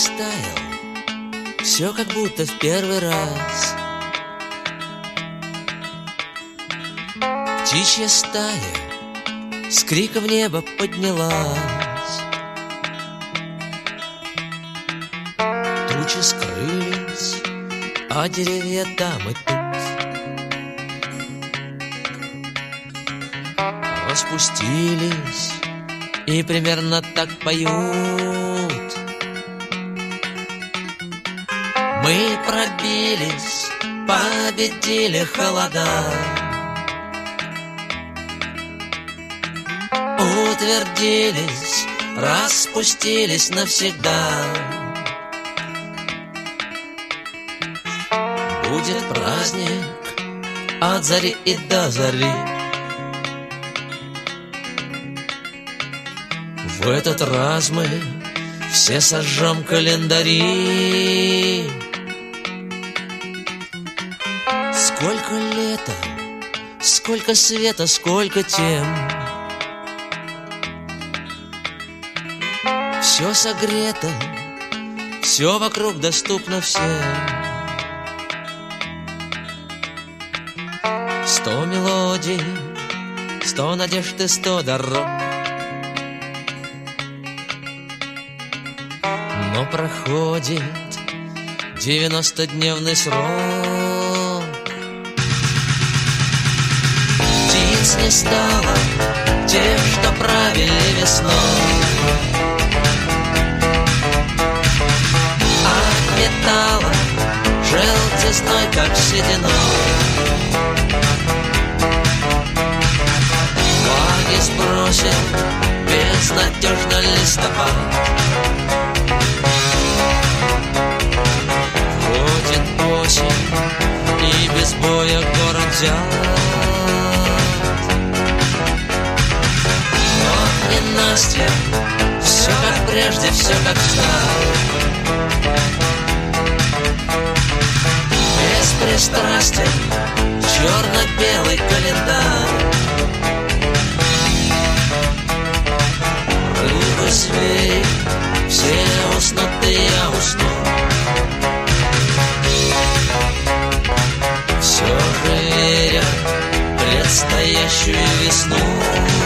растаял, все как будто в первый раз. Птичья стая с криком в небо поднялась. Тучи скрылись, а деревья там и тут распустились и примерно так поют. Мы пробились, победили холода, утвердились, распустились навсегда. Будет праздник от зари и до зари. В этот раз мы все сожжем календари. Сколько лета, сколько света, сколько тем. Все согрето, все вокруг доступно всем. 100 мелодий, 100 надежд и 100 дорог. Но проходит 90-дневный срок. Птиц не стало, тех, что правили весной. От металла желтизной, как сединой. Флаги сбросил безнадежно листопад. Ходит осень и без боя город взят. Но ненастье, все как прежде, все как всегда. Беспристрастен черно-белый календарь. Рыбы, звери, все уснут, и я усну. Все же веря в предстоящую весну.